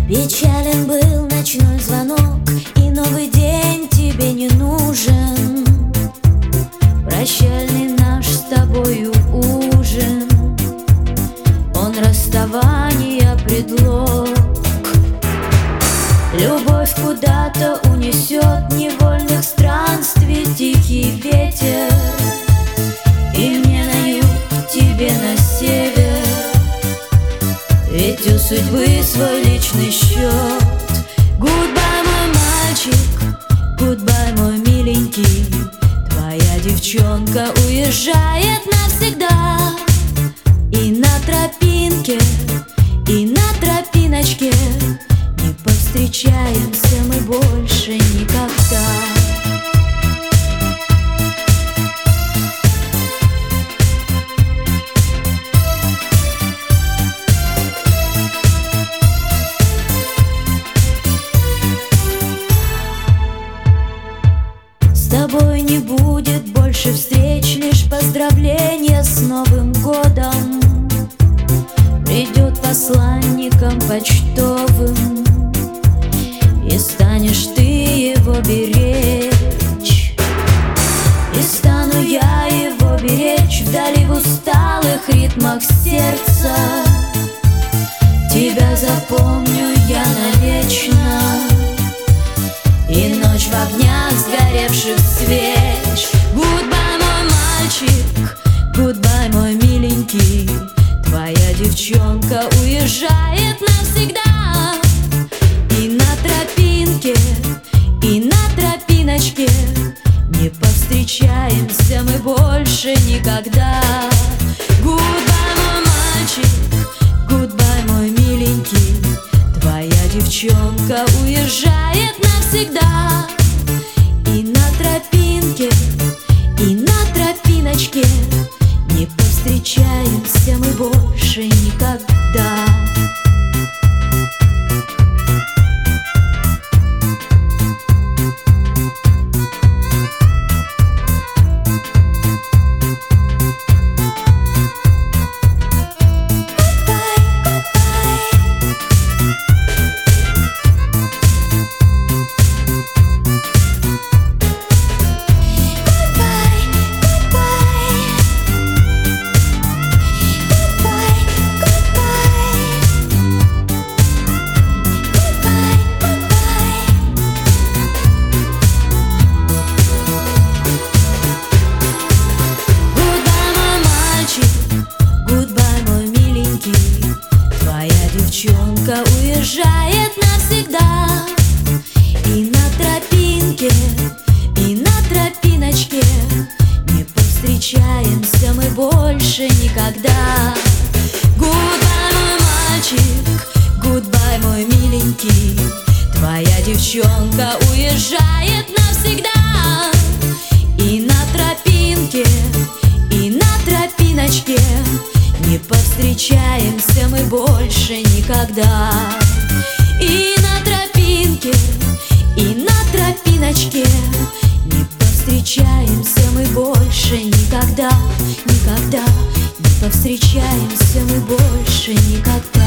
Печален был ночной звонок, и новый день тебе не нужен. Прощальный наш с тобою ужин, он расставания предлог. Любовь куда-то унесет невольных странствий тихий ветер, и мне на юг, тебе на север. Ведь у судьбы свой личный счет. Гудбай, мой мальчик, гудбай, мой миленький. Твоя девчонка уезжает навсегда. И на тропинке, и на тропиночке не повстречаемся мы больше никогда. С тобой не будет больше встреч, лишь поздравления с Новым годом. Придет посланником почтовым, и станешь ты его беречь. И стану я его беречь вдали, в усталых ритмах сердца. Тебя запомню я навечно, и ночь в огнях сгоревших свеч. Гудбай, мой мальчик, гудбай, мой миленький. Твоя девчонка уезжает навсегда. И на тропинке, и на тропиночке не повстречаемся мы больше никогда. Гудбай, мой мальчик, гудбай, мой миленький. Твоя девчонка уезжает навсегда. И на тропинке, и на тропиночке не повстречаемся мы больше никогда. Девчонка уезжает навсегда. И на тропинке, и на тропиночке не повстречаемся мы больше никогда. Гудбай, мой мальчик, гудбай, мой миленький. Твоя девчонка уезжает навсегда. И на тропинке, и на тропиночке не повстречаемся мы больше никогда. И на тропинке, и на тропиночке не повстречаемся мы больше никогда. Никогда не повстречаемся мы больше никогда.